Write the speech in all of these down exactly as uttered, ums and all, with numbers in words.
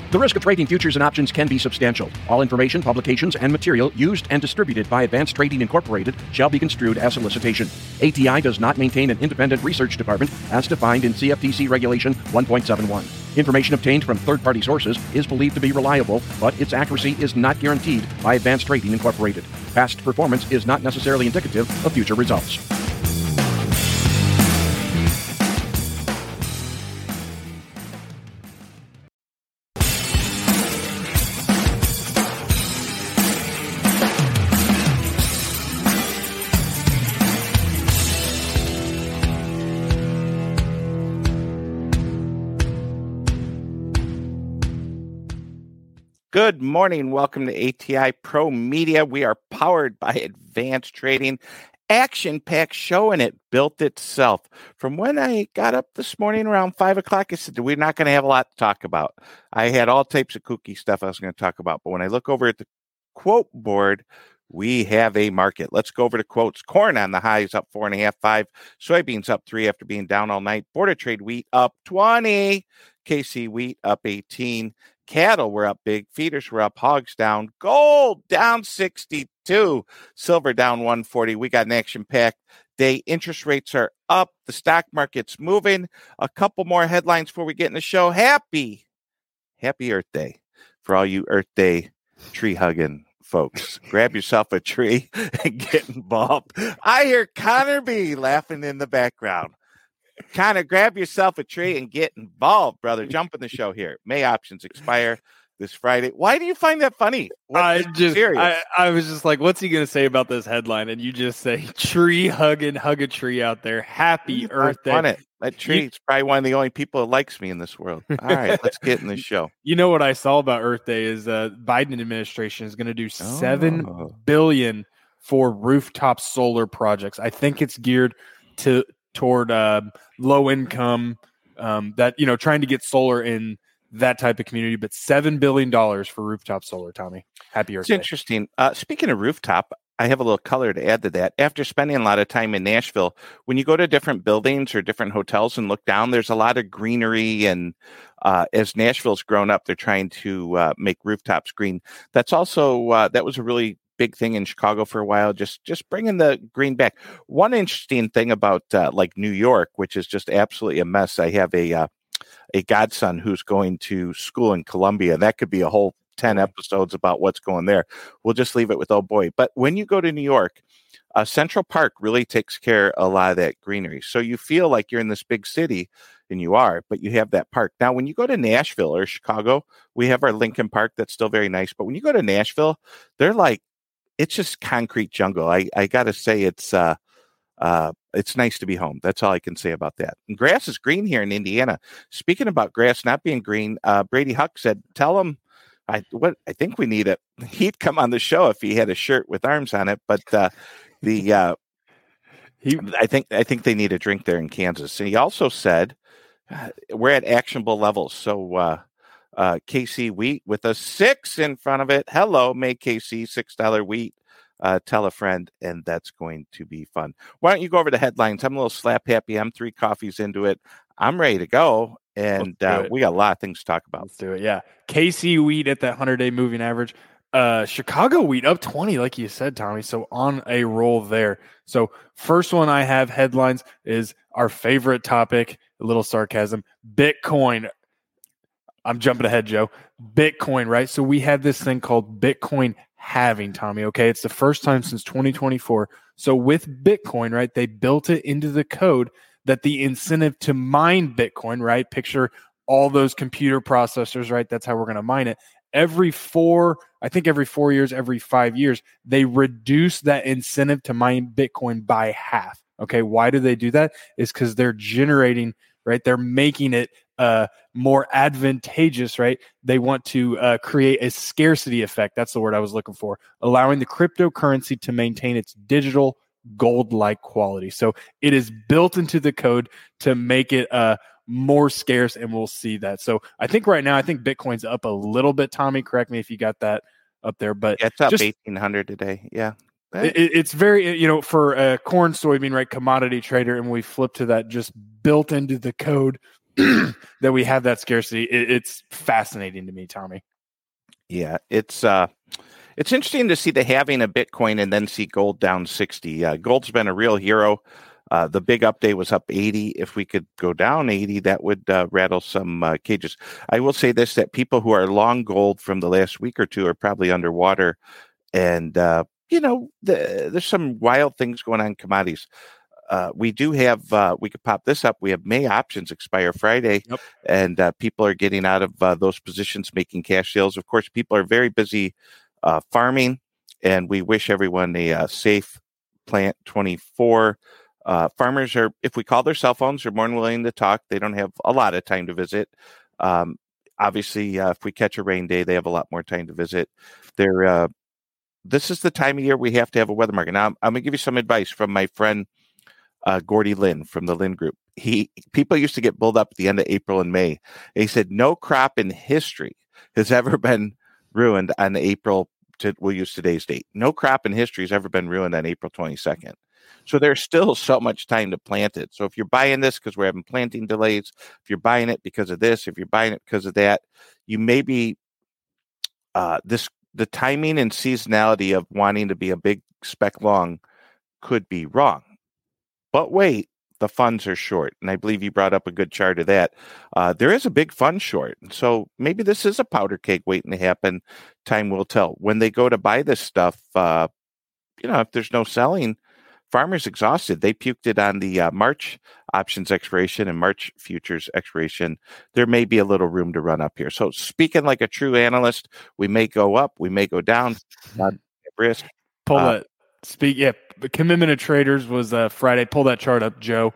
The risk of trading futures and options can be substantial. All information, publications, and material used and distributed by Advanced Trading Incorporated shall be construed as solicitation. A T I does not maintain an independent research department as defined in C F T C Regulation one point seven one. Information obtained from third-party sources is believed to be reliable, but its accuracy is not guaranteed by Advanced Trading Incorporated. Past performance is not necessarily indicative of future results. Good morning. Welcome to A T I Pro Media. We are powered by Advanced Trading. Action-packed show, and it built itself. From when I got up this morning around five o'clock, I said, we're not going to have a lot to talk about. I had all types of kooky stuff I was going to talk about. But when I look over at the quote board, we have a market. Let's go over to quotes. Corn on the highs up four and a half, five. Soybeans up three after being down all night. Border trade wheat up twenty. K C wheat up eighteen. Cattle were up big. Feeders were up. Hogs down. Gold down sixty-two. Silver down one forty. We got an action-packed day. Interest rates are up. The stock market's moving. A couple more headlines before we get in the show. Happy, happy Earth Day for all you Earth Day tree-hugging folks. Grab yourself a tree and get involved. I hear Connor B laughing in the background. Connor, grab yourself a tree and get involved, brother. Jump in the show here. May options expire this Friday. Why do you find that funny? What, I just, I, I was just like, what's he going to say about this headline? And you just say, tree hugging, hug a tree out there. Happy Earth Day. On it. That tree is probably one of the only people that likes me in this world. All right, let's get in the show. You know what I saw about Earth Day is uh, Biden administration is going to do seven oh. billion for rooftop solar projects. I think it's geared to toward uh, low income, um, that, you know, trying to get solar in that type of community, but seven billion dollars for rooftop solar, Tommy. Happy Earth It's Day. Interesting. Uh, speaking of rooftop, I have a little color to add to that. After spending a lot of time in Nashville, when you go to different buildings or different hotels and look down, there's a lot of greenery. And uh, as Nashville's grown up, they're trying to uh, make rooftops green. That's also, uh, that was a really big thing in Chicago for a while, just just bringing the green back. One interesting thing about uh, like New York, which is just absolutely a mess. I have a uh, a godson who's going to school in Columbia. That could be a whole ten episodes about what's going there. We'll just leave it with oh boy. But when you go to New York, uh, Central Park really takes care of a lot of that greenery. So you feel like you're in this big city, and you are, but you have that park. Now, when you go to Nashville or Chicago, we have our Lincoln Park that's still very nice. But when you go to Nashville, they're like, it's just concrete jungle. I, I got to say it's uh, uh, it's nice to be home. That's all I can say about that. And grass is green here in Indiana. Speaking about grass not being green, uh, Brady Huck said, tell him, I what I think we need it. He'd come on the show if he had a shirt with arms on it. But uh, the uh, he, I think I think they need a drink there in Kansas. And he also said, uh, we're at actionable levels. So uh Uh, K C wheat with a six in front of it. Hello, make K C six dollar wheat. Uh, tell a friend, and that's going to be fun. Why don't you go over the headlines? I'm a little slap happy. I'm three coffees into it. I'm ready to go, and uh, we got a lot of things to talk about. Let's do it. Yeah, K C wheat at that hundred day moving average. Uh, Chicago wheat up twenty, like you said, Tommy. So on a roll there. So first one I have headlines is our favorite topic. A little sarcasm. Bitcoin. I'm jumping ahead, Joe. Bitcoin, right? So we have this thing called Bitcoin halving, Tommy, okay? It's the first time since twenty twenty-four. So with Bitcoin, right, they built it into the code that the incentive to mine Bitcoin, right? Picture all those computer processors, right? That's how we're going to mine it. Every four, I think every four years, every five years, they reduce that incentive to mine Bitcoin by half, okay? Why do they do that? It's because they're generating, right? They're making it Uh, more advantageous, right? They want to uh, create a scarcity effect. That's the word I was looking for, allowing the cryptocurrency to maintain its digital gold-like quality. So it is built into the code to make it uh, more scarce, and we'll see that. So I think right now, I think Bitcoin's up a little bit. Tommy, correct me if you got that up there, but yeah, it's up just, eighteen hundred today. Yeah. It, it's very, you know, for a corn, soybean, right, commodity trader, and we flip to that just built into the code that we have that scarcity. It, it's fascinating to me, Tommy. Yeah, it's uh, it's interesting to see the halving of Bitcoin and then see gold down sixty. Uh, gold's been a real hero. Uh, the big update was up eighty. If we could go down eighty, that would uh, rattle some uh, cages. I will say this, that people who are long gold from the last week or two are probably underwater. And, uh, you know, the, there's some wild things going on in commodities. Uh, we do have, uh, we could pop this up. We have May options expire Friday, yep. and uh, people are getting out of uh, those positions, making cash sales. Of course, people are very busy uh, farming, and we wish everyone a uh, safe Plant twenty-four. Uh, farmers are, if we call their cell phones, they're more than willing to talk. They don't have a lot of time to visit. Um, obviously, uh, if we catch a rain day, they have a lot more time to visit. They're, uh, this is the time of year we have to have a weather market. Now, I'm, I'm going to give you some advice from my friend, uh, Gordy Lynn from the Lynn Group. He people used to get bulled up at the end of April and May. And he said, no crop in history has ever been ruined on April, to, we'll use today's date. No crop in history has ever been ruined on April twenty-second. So there's still so much time to plant it. So if you're buying this because we're having planting delays, if you're buying it because of this, if you're buying it because of that, you may be uh, this the timing and seasonality of wanting to be a big spec long could be wrong. But wait, the funds are short. And I believe you brought up a good chart of that. Uh, there is a big fund short. So maybe this is a powder keg waiting to happen. Time will tell. When they go to buy this stuff, uh, you know, if there's no selling, farmers exhausted. They puked it on the uh, March options expiration and March futures expiration. There may be a little room to run up here. So speaking like a true analyst, we may go up, we may go down. Not at risk. Pull uh, that. Speak. Yeah. The commitment of traders was uh, Friday. Pull that chart up, Joe,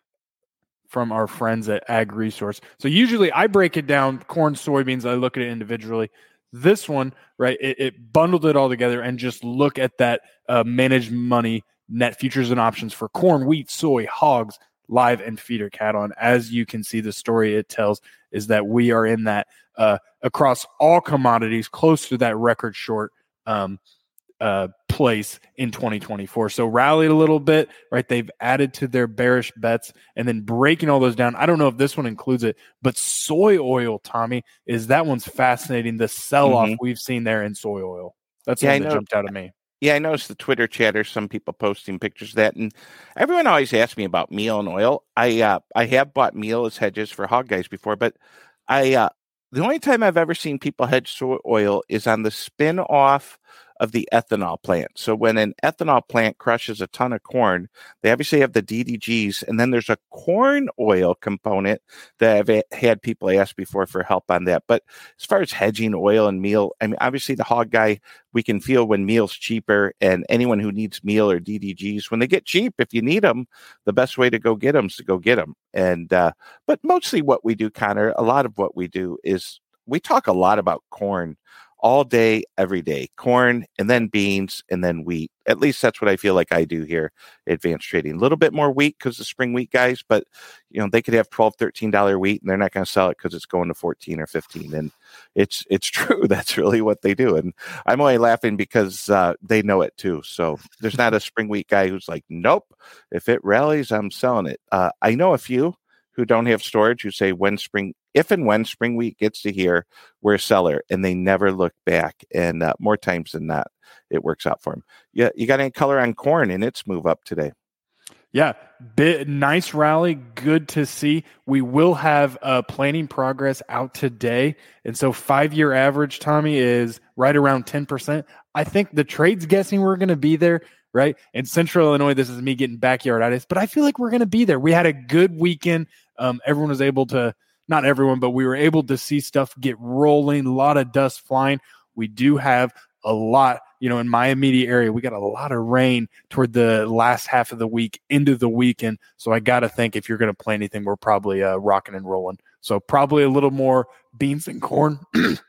from our friends at Ag Resource. So usually I break it down, corn, soybeans. I look at it individually. This one, right, it, it bundled it all together and just look at that uh, managed money net futures and options for corn, wheat, soy, hogs, live, and feeder cattle. And as you can see, the story it tells is that we are in that uh, across all commodities, close to that record short um, uh, place in twenty twenty-four. So rallied a little bit, right? They've added to their bearish bets and then breaking all those down. I don't know if this one includes it, but soy oil, Tommy, is that one's fascinating. The sell-off mm-hmm. we've seen there in soy oil. That's yeah, the one that jumped out at me. Yeah, I noticed the Twitter chatter, some people posting pictures of that. And everyone always asks me about meal and oil. I uh, I have bought meal as hedges for hog guys before, but I uh, the only time I've ever seen people hedge soy oil is on the spin-off of the ethanol plant. So when an ethanol plant crushes a ton of corn, they obviously have the D D Gs, and then there's a corn oil component that I've had people ask before for help on that. But as far as hedging oil and meal, I mean, obviously the hog guy, we can feel when meal's cheaper, and anyone who needs meal or D D Gs, when they get cheap, if you need them, the best way to go get them is to go get them. And, uh, but mostly what we do, Connor, a lot of what we do is we talk a lot about corn all day, every day, corn and then beans and then wheat. At least that's what I feel like I do here at Advanced Trading. A little bit more wheat because of spring wheat guys, but you know, they could have twelve dollars, thirteen dollars wheat and they're not going to sell it because it's going to fourteen or fifteen. And it's, it's true. That's really what they do. And I'm only laughing because uh, they know it too. So there's not a spring wheat guy who's like, nope, if it rallies, I'm selling it. Uh, I know a few who don't have storage who say when spring, if and when spring wheat gets to here, we're a seller, and they never look back. And uh, more times than not, it works out for them. Yeah, you got any color on corn in its move up today? Yeah, bit, nice rally. Good to see. We will have uh, planning progress out today. And so five-year average, Tommy, is right around ten percent. I think the trade's guessing we're going to be there, right? In Central Illinois, this is me getting backyarditis, but I feel like we're going to be there. We had a good weekend. Um, everyone was able to, not everyone, but we were able to see stuff get rolling, a lot of dust flying. We do have a lot, you know, in my immediate area, we got a lot of rain toward the last half of the week into the weekend. So I got to think if you're going to play anything, we're probably uh, rocking and rolling. So probably a little more beans and corn.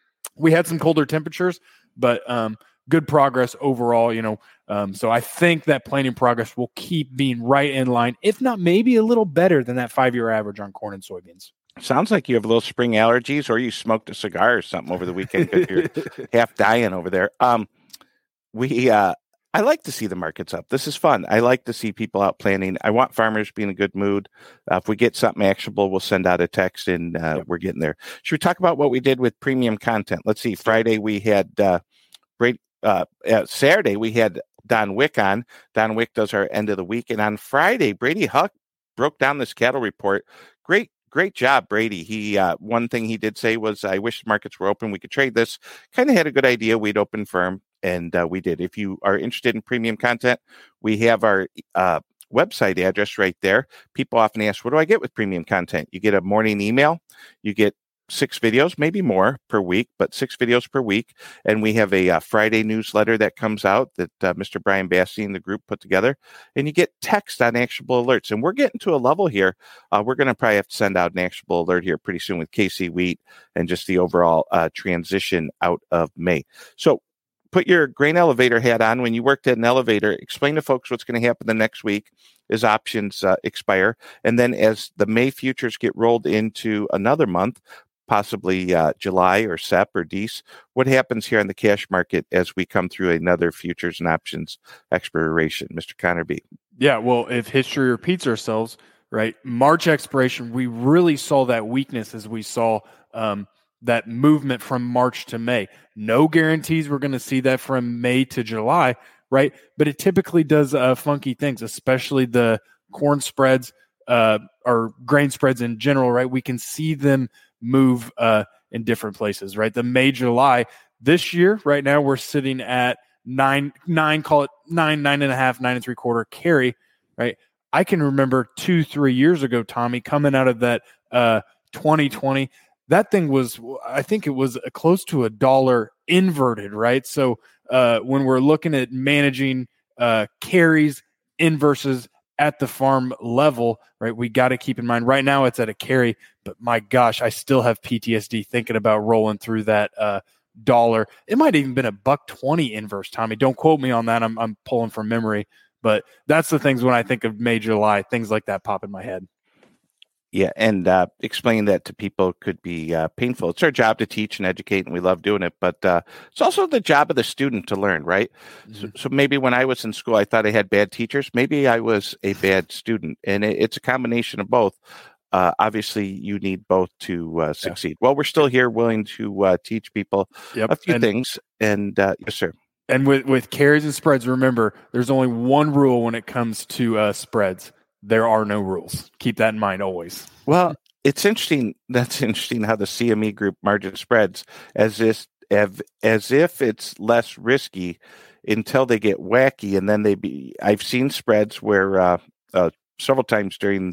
We had some colder temperatures, but um, good progress overall, you know. Um, so I think that planning progress will keep being right in line, if not maybe a little better than that five-year average on corn and soybeans. Sounds like you have little spring allergies, or you smoked a cigar or something over the weekend because you're half dying over there. Um, we uh, I like to see the markets up. This is fun. I like to see people out planning. I want farmers to be in a good mood. Uh, if we get something actionable, we'll send out a text, and uh, yep. we're getting there. Should we talk about what we did with premium content? Let's see. Friday we had uh, Brady, uh, uh, Saturday we had Don Wick on. Don Wick does our end of the week, and on Friday Brady Huck broke down this cattle report. Great. Great job, Brady. He uh, one thing he did say was, "I wish the markets were open. We could trade this." Kind of had a good idea. We'd open firm, and uh, we did. If you are interested in premium content, we have our uh, website address right there. People often ask, "What do I get with premium content?" You get a morning email. You get six videos, maybe more per week, but six videos per week. And we have a uh, Friday newsletter that comes out that uh, Mister Brian Bassey and the group put together. And you get text on actionable alerts. And we're getting to a level here. Uh, we're going to probably have to send out an actionable alert here pretty soon with K C Wheat and just the overall uh, transition out of May. So put your grain elevator hat on. When you worked at an elevator, explain to folks what's going to happen the next week as options uh, expire. And then as the May futures get rolled into another month, possibly uh, July or S E P or D E S, what happens here on the cash market as we come through another futures and options expiration, Mister Connor B? Yeah, well, if history repeats ourselves, right, March expiration, we really saw that weakness as we saw um, that movement from March to May. No guarantees we're going to see that from May to July, right? But it typically does uh, funky things, especially the corn spreads uh, or grain spreads in general, right? We can see them move uh, in different places, right? The May, July this year, right now we're sitting at nine, nine, call it nine, nine and a half, nine and three quarter carry, right? I can remember two, three years ago, Tommy, coming out of that uh, twenty twenty, that thing was, I think it was close to a dollar inverted, right? So uh, when we're looking at managing uh, carries in versus at the farm level, right, we got to keep in mind right now it's at a carry, but my gosh, I still have P T S D thinking about rolling through that uh, dollar. It might have even been a buck twenty inverse, Tommy. Don't quote me on that. I'm I'm pulling from memory, but that's the things when I think of May, July, things like that pop in my head. Yeah, and uh, explaining that to people could be uh, painful. It's our job to teach and educate, and we love doing it. But uh, it's also the job of the student to learn, right? Mm-hmm. So, so maybe when I was in school, I thought I had bad teachers. Maybe I was a bad student, and it, it's a combination of both. Uh, obviously, you need both to uh, succeed. Yeah. Well, we're still here, willing to uh, teach people yep. a few and, things. And uh, yes, sir. And with with carries and spreads, remember, there's only one rule when it comes to uh, spreads. There are no rules. Keep that in mind always. Well, it's interesting. That's interesting how the C M E group margin spreads as if, as if it's less risky until they get wacky. And then they be, I've seen spreads where uh, uh, several times during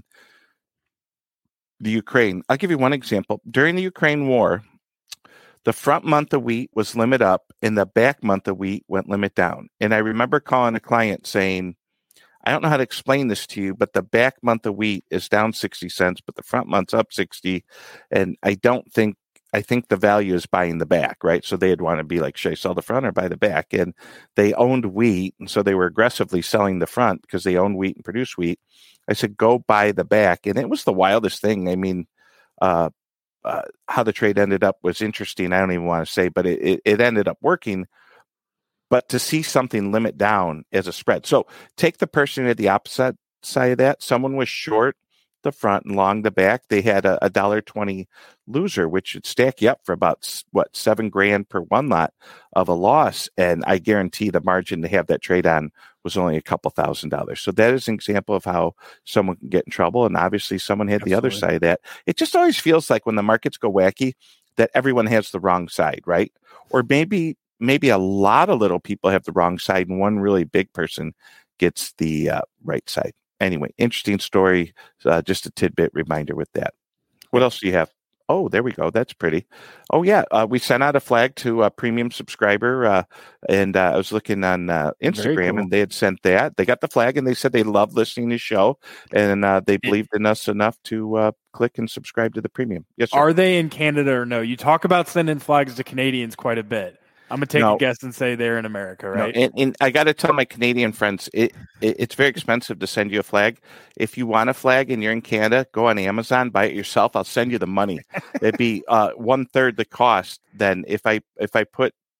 the Ukraine, I'll give you one example. During the Ukraine war, the front month of wheat was limit up and the back month of wheat went limit down. And I remember calling a client saying, I don't know how to explain this to you, but the back month of wheat is down sixty cents, but the front month's up sixty. And I don't think, I think the value is buying the back, right? So they'd want to be like, should I sell the front or buy the back? And they owned wheat. And so they were aggressively selling the front because they owned wheat and produced wheat. I said, go buy the back. And it was the wildest thing. I mean, uh, uh, how the trade ended up was interesting. I don't even want to say, but it, it, it ended up working. But to see something limit down as a spread. So take the person at the opposite side of that. Someone was short the front and long the back. They had a, a one dollar twenty loser, which would stack you up for about, what, seven grand per one lot of a loss. And I guarantee the margin to have that trade on was only a couple thousand dollars. So that is an example of how someone can get in trouble. And obviously someone had Absolutely. The other side of that. It just always feels like when the markets go wacky that everyone has the wrong side, right? Or maybe maybe a lot of little people have the wrong side and one really big person gets the uh, right side. Anyway, interesting story. Uh, just a tidbit reminder with that. What else do you have? Oh, there we go. That's pretty. Oh, yeah. Uh, we sent out a flag to a premium subscriber, uh, and uh, I was looking on uh, Instagram, cool. and they had sent that. They got the flag, and they said they loved listening to the show, and uh, they believed in us enough to uh, click and subscribe to the premium. Yes, sir. Are they in Canada or no? You talk about sending flags to Canadians quite a bit. I'm going to take no. a guess and say they're in America, right? No, and, and I got to tell my Canadian friends, it, it it's very expensive to send you a flag. If you want a flag and you're in Canada, go on Amazon, buy it yourself. I'll send you the money. It'd be uh, one third the cost than if I if I put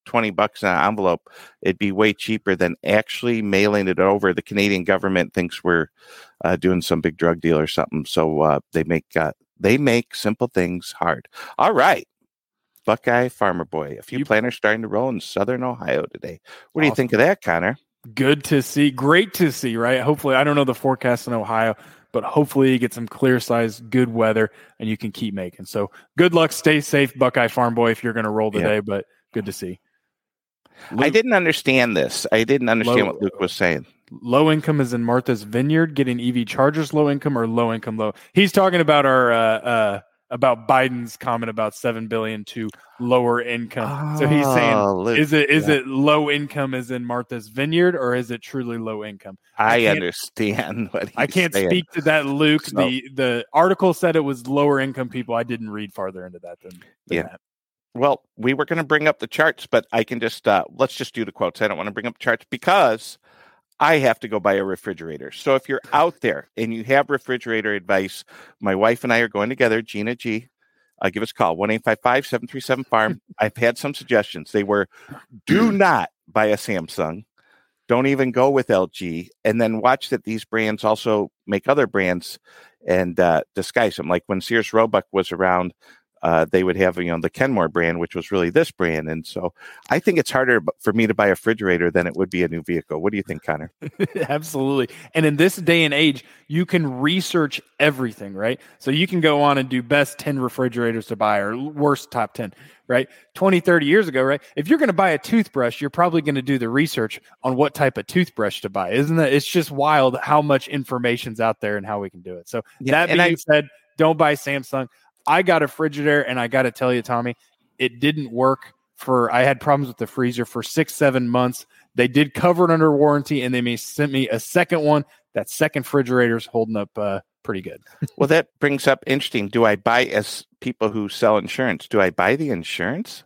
twenty bucks in an envelope, it'd be way cheaper than actually mailing it over. The Canadian government thinks we're uh, doing some big drug deal or something. So uh, they make uh, they make simple things hard. All right. Buckeye Farmer Boy. A few you, planters starting to roll in southern Ohio today. What awesome. do you think of that, Connor? Good to see. Great to see, right? Hopefully, I don't know the forecast in Ohio, but hopefully you get some clear skies, good weather, and you can keep making. So good luck. Stay safe, Buckeye Farm Boy, if you're going to roll today, yeah. but good to see. Luke, I didn't understand this. I didn't understand low, what Luke was saying. Low income is in Martha's Vineyard, getting E V chargers low income or low income low. He's talking about our uh, uh, about Biden's comment about seven billion to lower income. Oh, so he's saying, Luke, is it is yeah. it low income as in Martha's Vineyard, or is it truly low income? I, I understand what he's I can't saying. speak to that, Luke. So, the The article said it was lower income people. I didn't read farther into that than, than yeah. that. Well, we were going to bring up the charts, but I can just uh, let's just do the quotes. I don't want to bring up the charts because I have to go buy a refrigerator. So if you're out there and you have refrigerator advice, my wife and I are going together, Gina G. Uh, give us a call, one eight five five, seven three seven, farm. I've had some suggestions. They were, do not buy a Samsung. Don't even go with L G. And then watch that these brands also make other brands and uh, disguise them. Like when Sears Roebuck was around, Uh, they would have, you know, the Kenmore brand, which was really this brand. And so I think it's harder for me to buy a refrigerator than it would be a new vehicle. What do you think, Connor? Absolutely. And in this day and age, you can research everything, right? So you can go on and do best ten refrigerators to buy or worst top ten, right? twenty, thirty years ago, right? If you're going to buy a toothbrush, you're probably going to do the research on what type of toothbrush to buy. Isn't that? It's just wild how much information's out there and how we can do it. So yeah, that being I, said, don't buy Samsung. I got a Frigidaire, and I got to tell you, Tommy, it didn't work for – I had problems with the freezer for six, seven months. They did cover it under warranty, and they may sent me a second one. That second refrigerator's holding up uh, pretty good. Well, that brings up interesting. Do I buy, as people who sell insurance, do I buy the insurance?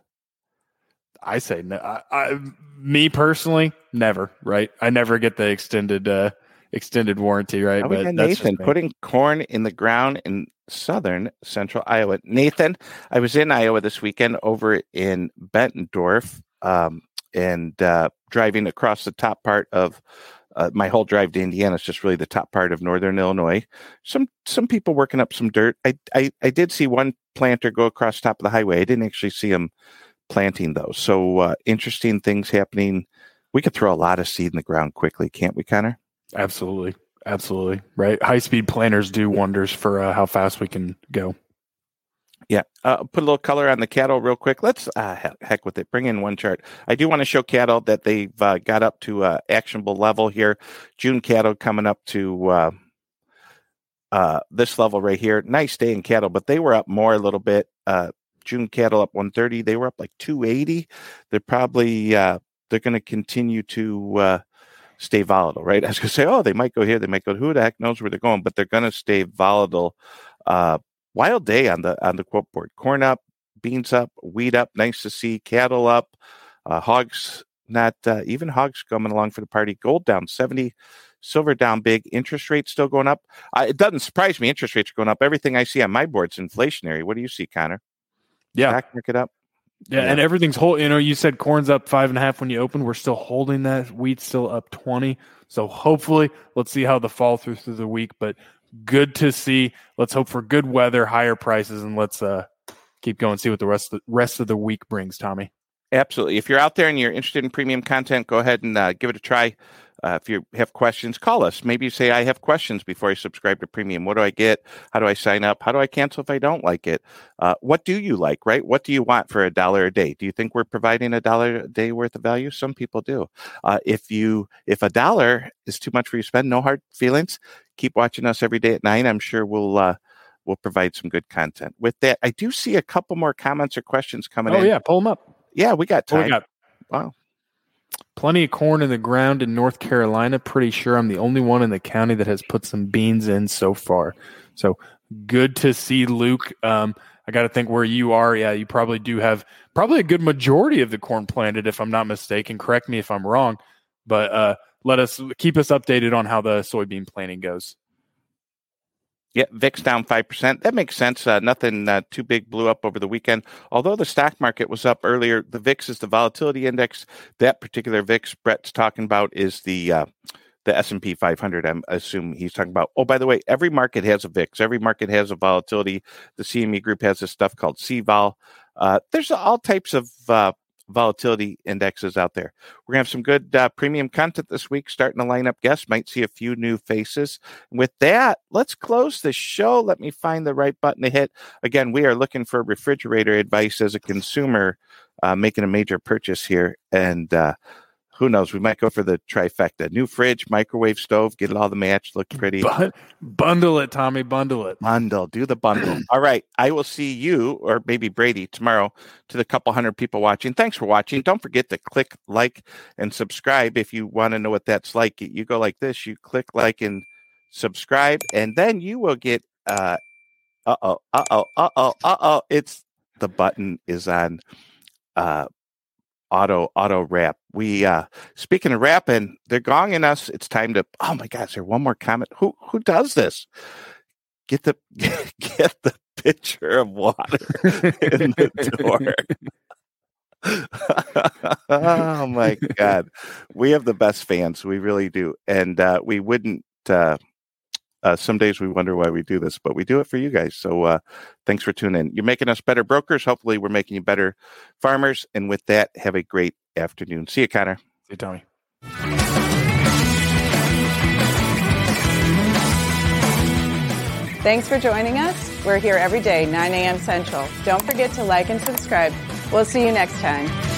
I say no. I, I, me personally, never, right? I never get the extended uh, extended warranty, right? Oh, but that's Nathan putting corn in the ground in southern central Iowa. Nathan, I was in Iowa this weekend over in Bettendorf um, and uh, driving across the top part of uh, my whole drive to Indiana. It's just really the top part of northern Illinois. Some some people working up some dirt. I, I, I did see one planter go across the top of the highway. I didn't actually see him planting those. So uh, interesting things happening. We could throw a lot of seed in the ground quickly, can't we, Connor? Absolutely. Absolutely. Right. High-speed planters do wonders for uh, how fast we can go. Yeah. Uh, put a little color on the cattle real quick. Let's, uh, heck, heck with it. Bring in one chart. I do want to show cattle that they've uh, got up to uh, actionable level here. June cattle coming up to uh, uh, this level right here. Nice day in cattle, but they were up more a little bit. Uh, June cattle up one thirty. They were up like two eighty. They're probably, uh, they're going to continue to uh, stay volatile, right? I was going to say, oh, they might go here, they might go, who the heck knows where they're going, but they're going to stay volatile. Uh, wild day on the on the quote board. Corn up, beans up, wheat up, nice to see. Cattle up, uh, hogs, not uh, even hogs coming along for the party. Gold down seventy, silver down big, interest rates still going up. Uh, it doesn't surprise me, interest rates are going up. Everything I see on my board's inflationary. What do you see, Connor? Yeah. Stock market up. Yeah, yeah, and everything's whole. You know, you said corn's up five and a half when you opened. We're still holding that. Wheat's still up twenty. So hopefully, let's see how the fall through through the week. But good to see. Let's hope for good weather, higher prices, and let's uh, keep going. See what the rest of the rest of the week brings, Tommy. Absolutely. If you're out there and you're interested in premium content, go ahead and uh, give it a try. Uh, if you have questions, call us. Maybe you say, I have questions before I subscribe to premium. What do I get? How do I sign up? How do I cancel if I don't like it? Uh, what do you like, right? What do you want for a dollar a day? Do you think we're providing a dollar a day worth of value? Some people do. Uh, if you, if a dollar is too much for you to spend, no hard feelings. Keep watching us every day at nine. I'm sure we'll, uh, we'll provide some good content. With that, I do see a couple more comments or questions coming oh, in. Oh yeah. Pull them up. Yeah, we got time. We got? Wow. Plenty of corn in the ground in North Carolina. Pretty sure I'm the only one in the county that has put some beans in so far. So good to see, Luke. Um, I got to think where you are. Yeah, you probably do have probably a good majority of the corn planted, if I'm not mistaken. Correct me if I'm wrong. But uh, let us keep us updated on how the soybean planting goes. Yeah, V I X down five percent. That makes sense. Uh, nothing uh, too big blew up over the weekend. Although the stock market was up earlier, the V I X is the volatility index. That particular V I X Brett's talking about is the uh, the S and P five hundred. I'm assuming he's talking about. Oh, by the way, every market has a V I X. Every market has a volatility. The C M E Group has this stuff called C vol. Uh, there's all types of uh, volatility indexes out there. We're going to have some good uh, premium content this week, starting to line up guests. Might see a few new faces. With that, let's close the show. Let me find the right button to hit. Again, we are looking for refrigerator advice as a consumer uh, making a major purchase here. And uh, who knows, we might go for the trifecta. New fridge, microwave stove, get it all the match, look pretty. But bundle it, Tommy, bundle it. Bundle, do the bundle. All right, I will see you, or maybe Brady, tomorrow to the couple hundred people watching. Thanks for watching. Don't forget to click like and subscribe if you want to know what that's like. You go like this, you click like and subscribe, and then you will get, uh, uh-oh, uh-oh, uh-oh, uh-oh. It's, the button is on, uh, auto auto wrap. We uh speaking of rapping, they're gonging us. It's time to, oh my gosh, there one more comment. Who who does this? Get the get the pitcher of water in the door. Oh my God. We have the best fans. We really do. And uh we wouldn't uh Uh, some days we wonder why we do this, but we do it for you guys. So uh, thanks for tuning in. You're making us better brokers. Hopefully we're making you better farmers. And with that, have a great afternoon. See you, Connor. See you, Tommy. Thanks for joining us. We're here every day, nine a.m. Central. Don't forget to like and subscribe. We'll see you next time.